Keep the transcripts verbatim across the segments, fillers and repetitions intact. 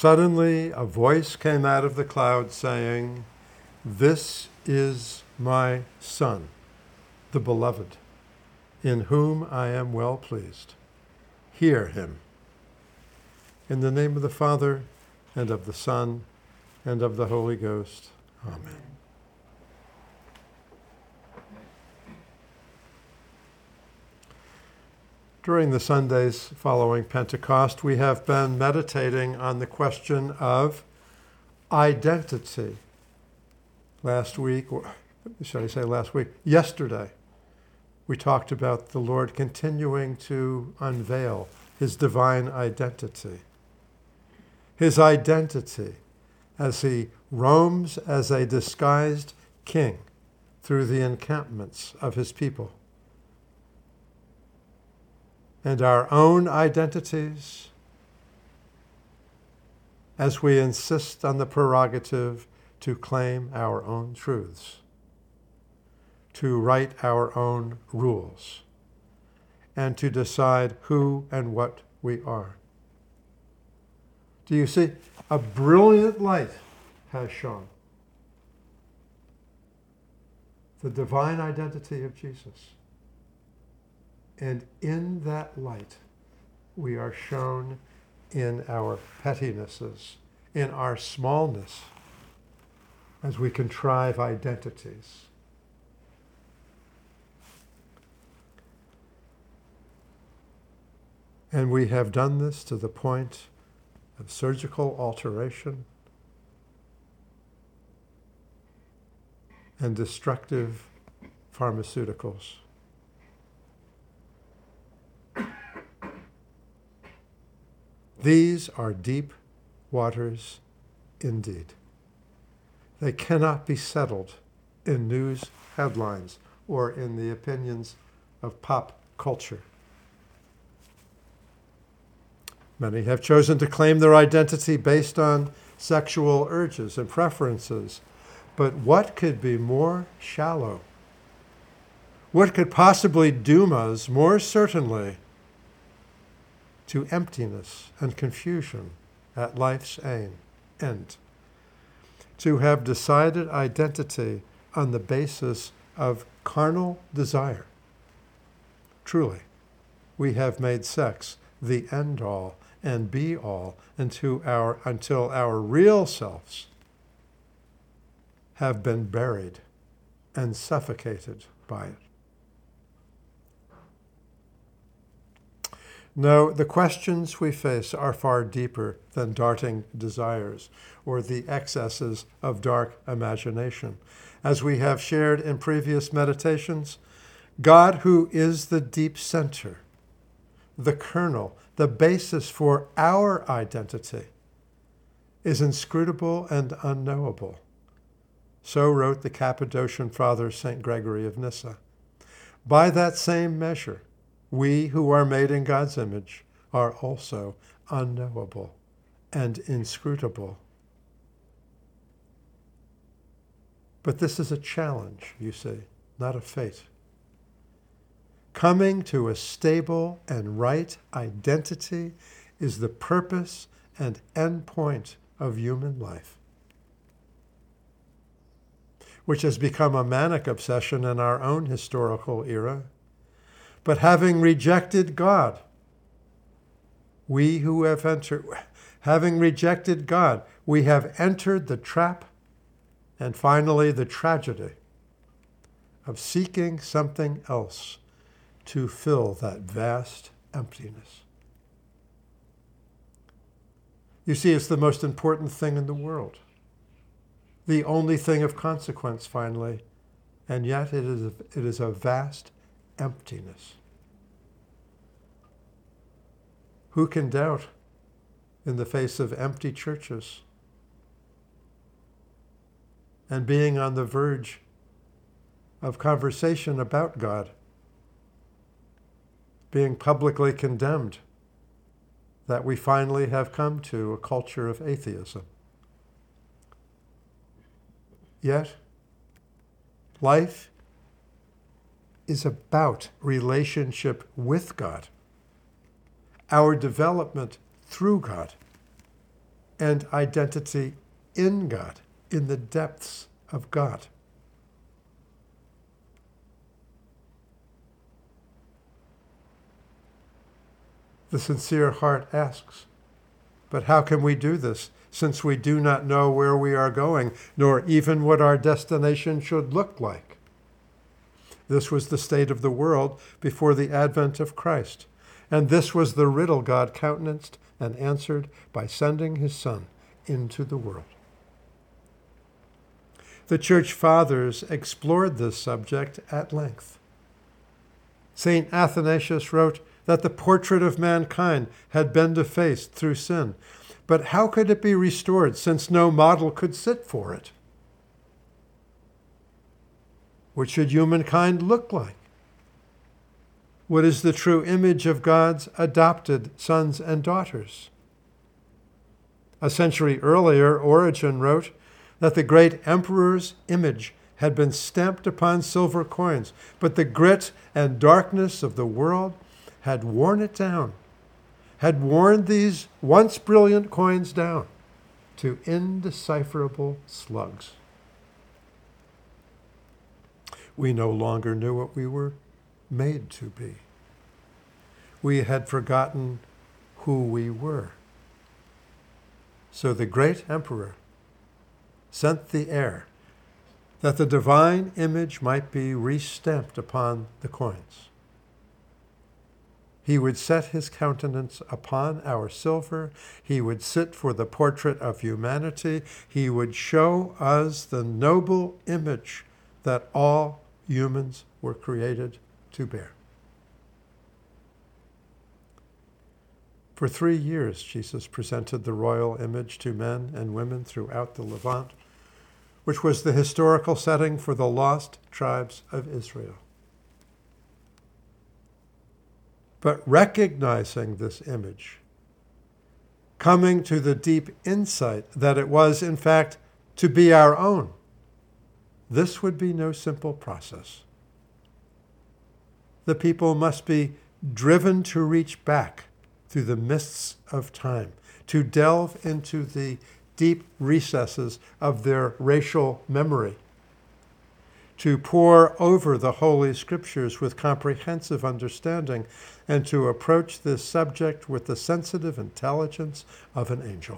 Suddenly a voice came out of the cloud saying, "This is my Son, the beloved, in whom I am well pleased. Hear him." In the name of the Father, and of the Son, and of the Holy Ghost. Amen. During the Sundays following Pentecost, we have been meditating on the question of identity. Last week, or should I say last week, yesterday, we talked about the Lord continuing to unveil his divine identity. His identity as he roams as a disguised king through the encampments of his people. And our own identities as we insist on the prerogative to claim our own truths, to write our own rules, and to decide who and what we are. Do you see? A brilliant light has shone. The divine identity of Jesus. And in that light, we are shown in our pettinesses, in our smallness, as we contrive identities. And we have done this to the point of surgical alteration and destructive pharmaceuticals. These are deep waters indeed. They cannot be settled in news headlines or in the opinions of pop culture. Many have chosen to claim their identity based on sexual urges and preferences. But what could be more shallow? What could possibly doom us more certainly to emptiness and confusion at life's end? To have decided identity on the basis of carnal desire. Truly, we have made sex the end-all and be-all until our, until our real selves have been buried and suffocated by it. No, the questions we face are far deeper than darting desires or the excesses of dark imagination. As we have shared in previous meditations, God, who is the deep center, the kernel, the basis for our identity, is inscrutable and unknowable. So wrote the Cappadocian Father Saint Gregory of Nyssa. By that same measure, we who are made in God's image are also unknowable and inscrutable. But this is a challenge, you see, not a fate. Coming to a stable and right identity is the purpose and end point of human life, which has become a manic obsession in our own historical era. But having rejected God, we who have entered, having rejected God, we have entered the trap and finally the tragedy of seeking something else to fill that vast emptiness. You see, it's the most important thing in the world, the only thing of consequence, finally, and yet it is a, it is a vast emptiness. Who can doubt in the face of empty churches and being on the verge of conversation about God, being publicly condemned, that we finally have come to a culture of atheism? Yet, life is about relationship with God, our development through God, and identity in God, in the depths of God. The sincere heart asks, but how can we do this, since we do not know where we are going, nor even what our destination should look like? This was the state of the world before the advent of Christ, and this was the riddle God countenanced and answered by sending his Son into the world. The Church Fathers explored this subject at length. Saint Athanasius wrote that the portrait of mankind had been defaced through sin, but how could it be restored, since no model could sit for it? What should humankind look like? What is the true image of God's adopted sons and daughters? A century earlier, Origen wrote that the great emperor's image had been stamped upon silver coins, but the grit and darkness of the world had worn it down, had worn these once brilliant coins down to indecipherable slugs. We no longer knew what we were made to be. We had forgotten who we were. So the great emperor sent the heir that the divine image might be restamped upon the coins. He would set his countenance upon our silver. He would sit for the portrait of humanity. He would show us the noble image that all humans were created to bear. For three years, Jesus presented the royal image to men and women throughout the Levant, which was the historical setting for the lost tribes of Israel. But recognizing this image, coming to the deep insight that it was, in fact, to be our own, this would be no simple process. The people must be driven to reach back through the mists of time, to delve into the deep recesses of their racial memory, to pore over the Holy Scriptures with comprehensive understanding, and to approach this subject with the sensitive intelligence of an angel.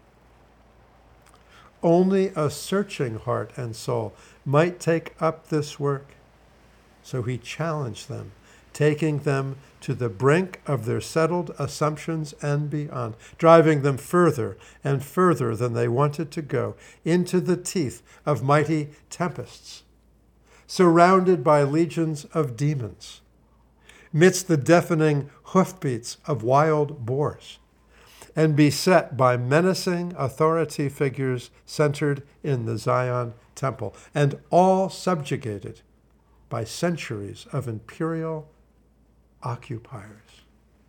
Only a searching heart and soul might take up this work. So he challenged them, taking them to the brink of their settled assumptions and beyond, driving them further and further than they wanted to go, into the teeth of mighty tempests, surrounded by legions of demons, midst the deafening hoofbeats of wild boars, and beset by menacing authority figures centered in the Zion temple, and all subjugated by centuries of imperial occupiers.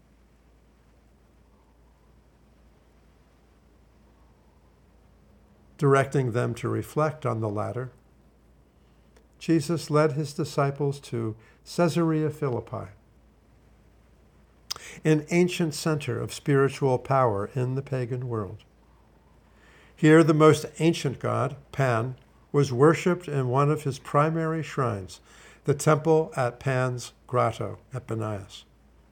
Directing them to reflect on the latter, Jesus led his disciples to Caesarea Philippi, an ancient center of spiritual power in the pagan world. Here, the most ancient god, Pan, was worshipped in one of his primary shrines, the temple at Pan's grotto at Banias.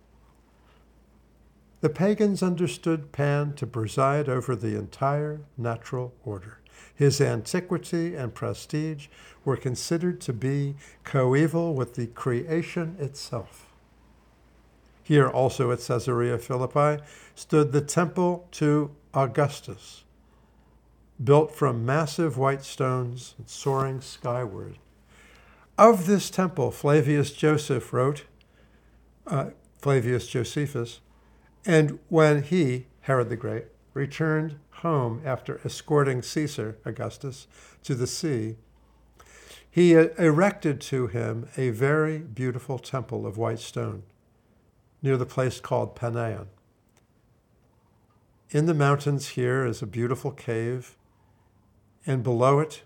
The pagans understood Pan to preside over the entire natural order. His antiquity and prestige were considered to be coeval with the creation itself. Here also at Caesarea Philippi stood the temple to Augustus, built from massive white stones and soaring skyward. Of this temple, Flavius Joseph wrote, uh, Flavius Josephus, and when he, Herod the Great, returned home after escorting Caesar Augustus to the sea, he erected to him a very beautiful temple of white stone near the place called Panaeon. In the mountains here is a beautiful cave, and below it,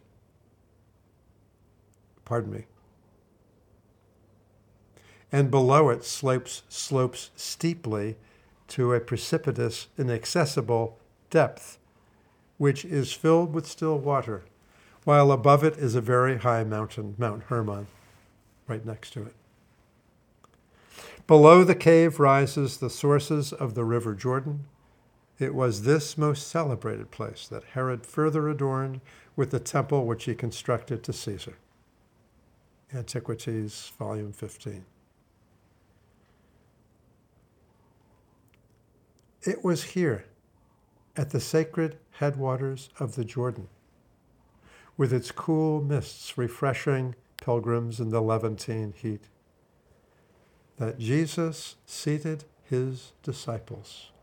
pardon me, and below it slopes, slopes steeply to a precipitous, inaccessible depth which is filled with still water, while above it is a very high mountain, Mount Hermon, right next to it. Below the cave rises the sources of the river Jordan. It was this most celebrated place that Herod further adorned with the temple which he constructed to Caesar. Antiquities, volume fifteen. It was here, at the sacred headwaters of the Jordan, with its cool mists refreshing pilgrims in the Levantine heat, that Jesus seated his disciples.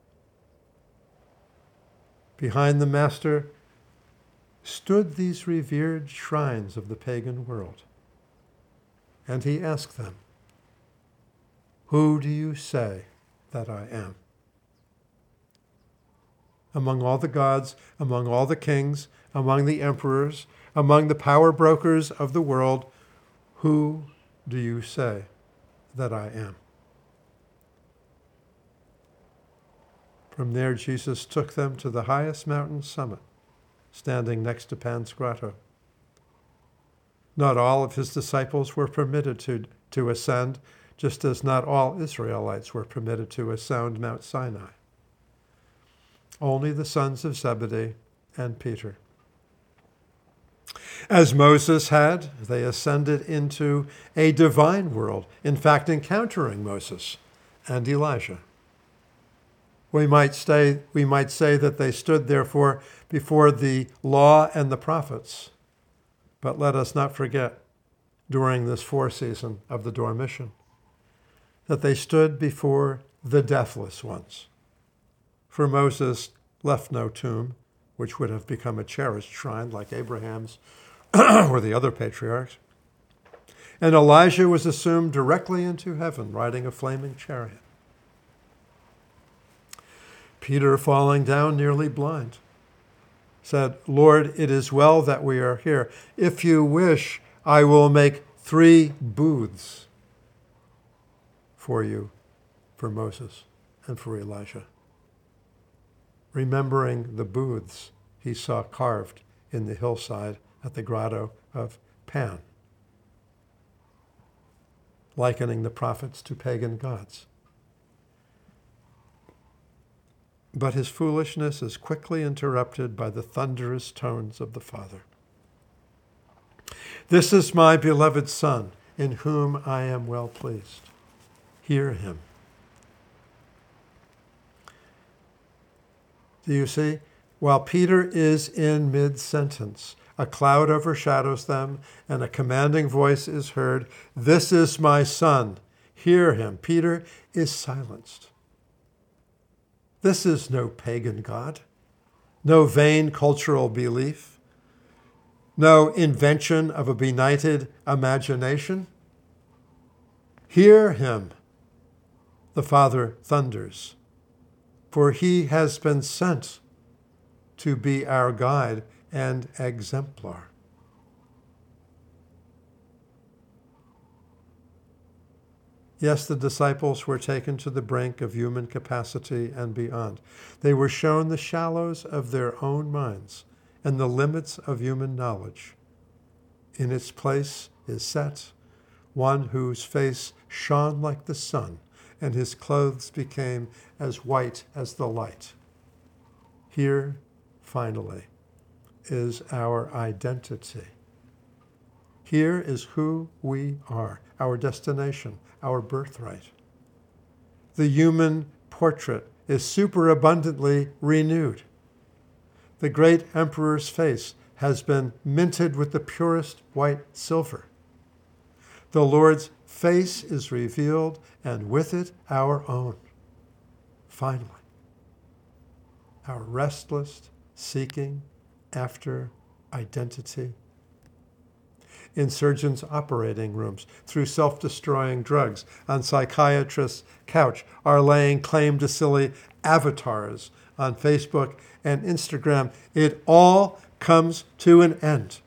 Behind the Master stood these revered shrines of the pagan world, and he asked them, "Who do you say that I am?" Among all the gods, among all the kings, among the emperors, among the power brokers of the world, who do you say that I am? From there, Jesus took them to the highest mountain summit, standing next to Pan's Grotto. Not all of his disciples were permitted to, to ascend, just as not all Israelites were permitted to ascend Mount Sinai. Only the sons of Zebedee and Peter. As Moses had, they ascended into a divine world, in fact, encountering Moses and Elijah. We might say, we might say that they stood, therefore, before the law and the prophets. But let us not forget, during this foreseason of the Dormition, that they stood before the deathless ones. For Moses left no tomb, which would have become a cherished shrine like Abraham's or the other patriarchs. And Elijah was assumed directly into heaven, riding a flaming chariot. Peter, falling down nearly blind, said, "Lord, it is well that we are here. If you wish, I will make three booths for you, for Moses and for Elijah." Remembering the booths he saw carved in the hillside at the grotto of Pan, likening the prophets to pagan gods. But his foolishness is quickly interrupted by the thunderous tones of the Father. "This is my beloved Son, in whom I am well pleased. Hear him." Do you see? While Peter is in mid-sentence, a cloud overshadows them, and a commanding voice is heard, "This is my Son. Hear him." Peter is silenced. This is no pagan god, no vain cultural belief, no invention of a benighted imagination. "Hear him," the Father thunders, "for he has been sent to be our guide and exemplar." Yes, the disciples were taken to the brink of human capacity and beyond. They were shown the shallows of their own minds and the limits of human knowledge. In its place is set one whose face shone like the sun, and his clothes became as white as the light. Here, finally, is our identity. Here is who we are, our destination, our birthright. The human portrait is superabundantly renewed. The great emperor's face has been minted with the purest white silver. The Lord's face is revealed, and with it our own. Finally, our restless seeking after identity. In surgeons' operating rooms, through self-destroying drugs, on psychiatrists' couch, are laying claim to silly avatars on Facebook and Instagram. It all comes to an end.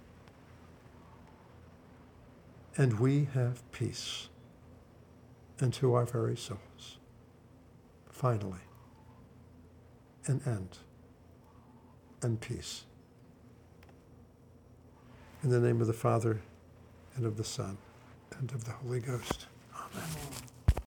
And we have peace into our very souls. Finally, an end. and peace. In the name of the Father, and of the Son, and of the Holy Ghost. Amen.